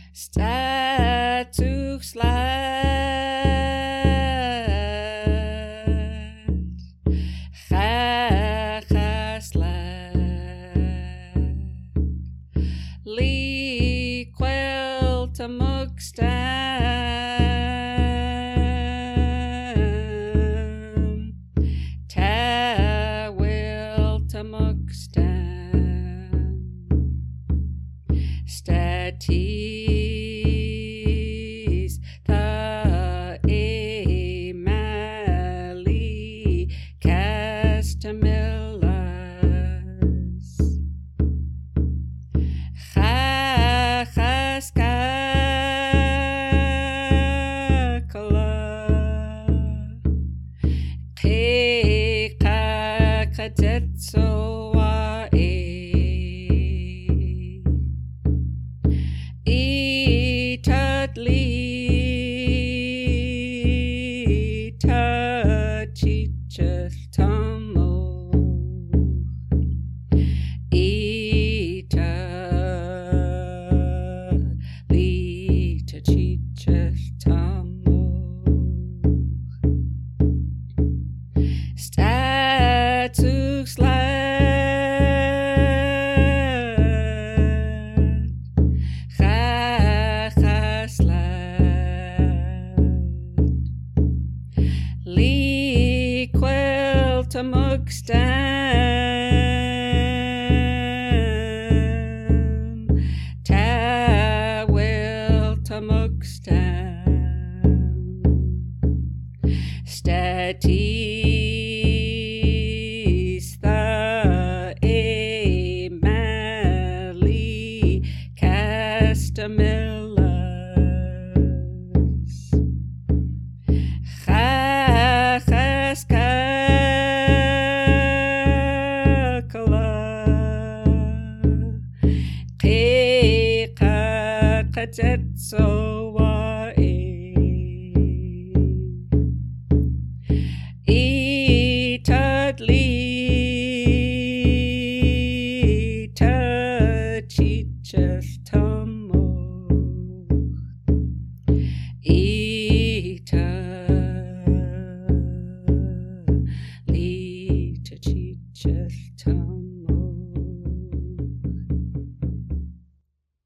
Statuk slat, chacha slat, liquel tamukstam, tawil tamukstam, statis the emali castamillas, chachas kakala, kekatetsoa Itatli tachichas tamo, Itatli tachichas tamo, Statuk slat, chacha slat, liquel tamukstam, tawil tamukstam, statis the emali castamillas, chachas kakala, kekatetso